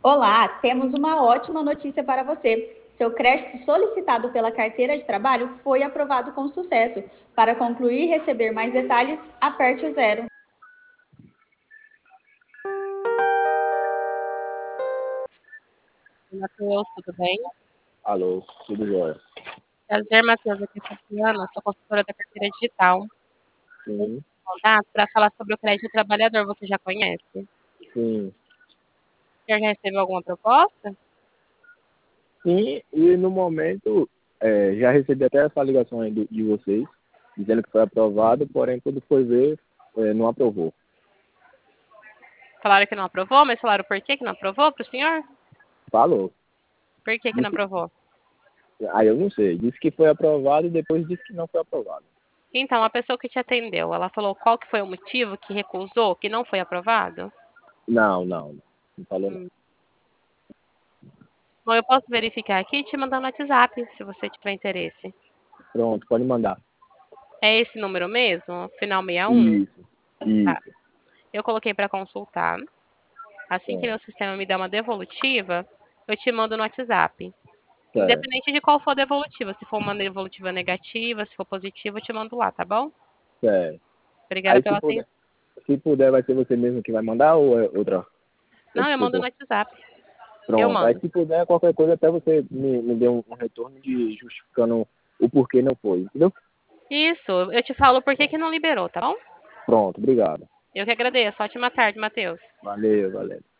Olá, temos uma ótima notícia para você. Seu crédito solicitado pela carteira de trabalho foi aprovado com sucesso. Para concluir e receber mais detalhes, aperte o zero. Matheus, tudo bem? Alô, tudo jóia? Prazer, Matheus, aqui é a Fabiana, sou consultora da carteira digital. Sim, Contato para falar sobre o crédito trabalhador, você já conhece? O sim. senhor já recebeu alguma proposta? Sim, e no momento já recebi até essa ligação aí de vocês, dizendo que foi aprovado, porém quando foi ver, não aprovou. Falaram que não aprovou, mas falaram por que não aprovou para o senhor? Falou. Por que não Disse, aprovou? aí eu não sei. Disse que foi aprovado e depois disse que não foi aprovado. Então, a pessoa que te atendeu, ela falou qual que foi o motivo que recusou, que não foi aprovado? Não, não, não. Não falou não. Hum. Bom, eu posso verificar aqui e te mandar no WhatsApp, se você tiver interesse. Pronto, pode mandar. É esse número mesmo? Final 61? Isso, Tá. isso. Eu coloquei para consultar. Assim que Certo, meu sistema me der uma devolutiva, eu te mando no WhatsApp. certo. Independente de qual for a devolutiva, se for uma devolutiva negativa, se for positiva, eu te mando lá, tá bom? Certo. Obrigada Aí pela atenção. se puder vai ser você mesmo que vai mandar ou é Não, outra eu mando no pessoa? WhatsApp. Eu Pronto. Aí mando. se puder, qualquer coisa, até você me dê um retorno de justificando o porquê não foi, entendeu? Isso, eu te falo por que que não liberou, tá bom? Pronto, obrigado. Eu que agradeço. Ótima tarde, Matheus. Valeu, valeu.